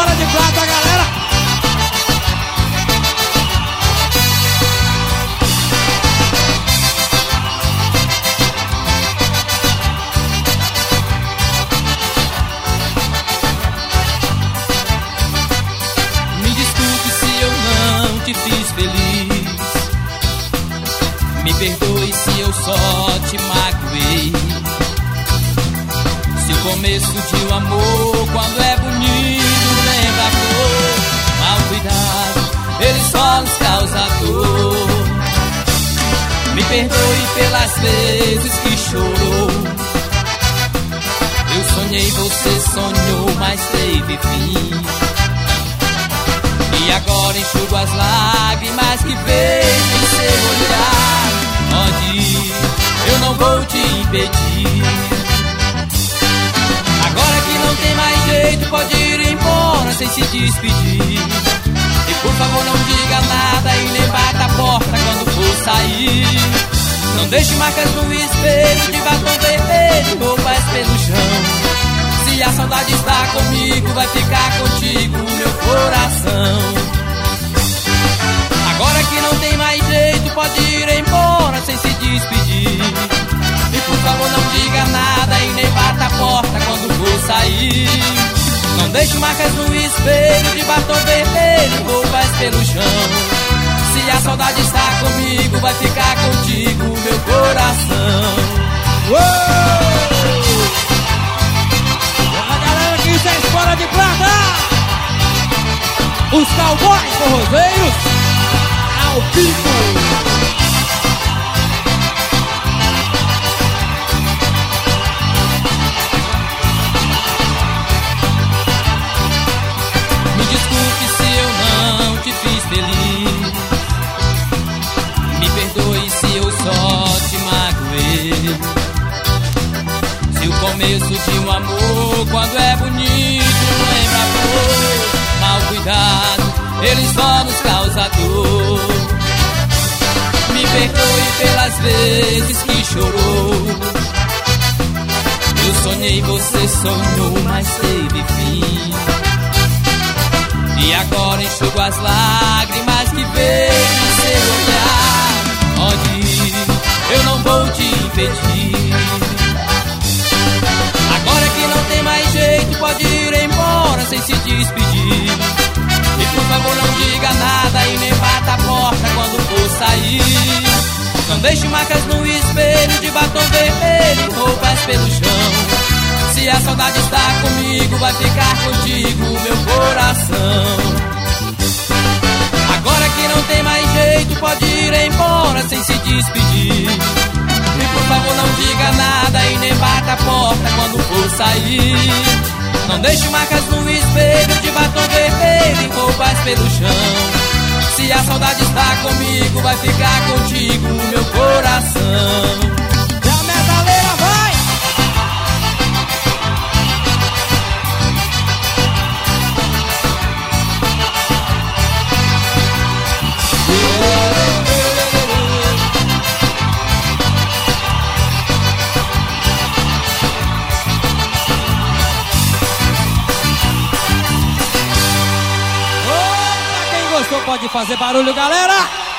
Espora de Prata, galera. Me desculpe se eu não te fiz feliz. Me perdoe se eu só te magoei. Se o começo de um amor, quando é bonito, lembra a dor. Mal cuidado, ele só nos causa dor. Me perdoe pelas vezes que chorou. Eu sonhei, você sonhou, mas teve fim. E agora enxugo as lágrimas que vejo em seu olhar. Pode ir, eu não vou te impedir. Agora que não tem mais jeito, pode ir embora sem se despedir. E por favor não diga nada e nem bata a porta quando for sair. Não deixe marcas no espelho de batom vermelho, roupas pelo chão. Se a saudade está comigo, vai ficar contigo o meu coração. Agora que não tem mais jeito, pode ir embora sem se despedir. E por favor não diga nada e nem bata a porta quando for sair. Não deixe marcas no espelho de batom vermelho, roupas pelo chão. Se a saudade está comigo, vai ficar contigo o meu coração. Isso é Espora de Prata. Os cowboys forrozeiros ao vivo. Me desculpe se eu não te fiz feliz. Me perdoe se eu só te magoei. Se o começo de um amor, quando é bonito, lembra a dor. Mal cuidado, ele só nos causa dor. Me perdoe pelas vezes que chorou. Eu sonhei, você sonhou, mas teve fim. E agora enxugo as lágrimas que vejo em seu olhar. Pode ir, eu não vou te impedir. Agora que não tem mais jeito, pode ir embora sem se despedir. E por favor não diga nada e nem bata a porta quando for sair. Não deixe marcas no espelho de batom vermelho, roupas pelo chão. Se a saudade está comigo, vai ficar contigo o meu coração. Agora que não tem mais jeito, pode ir embora sem se despedir. E por favor não diga nada e nem bata a porta quando for sair. Não deixe marcas no espelho de batom vermelho e roupas pelo chão. Se a saudade está comigo, vai ficar contigo o meu coração. E a metaleira vai! Pode fazer barulho, galera!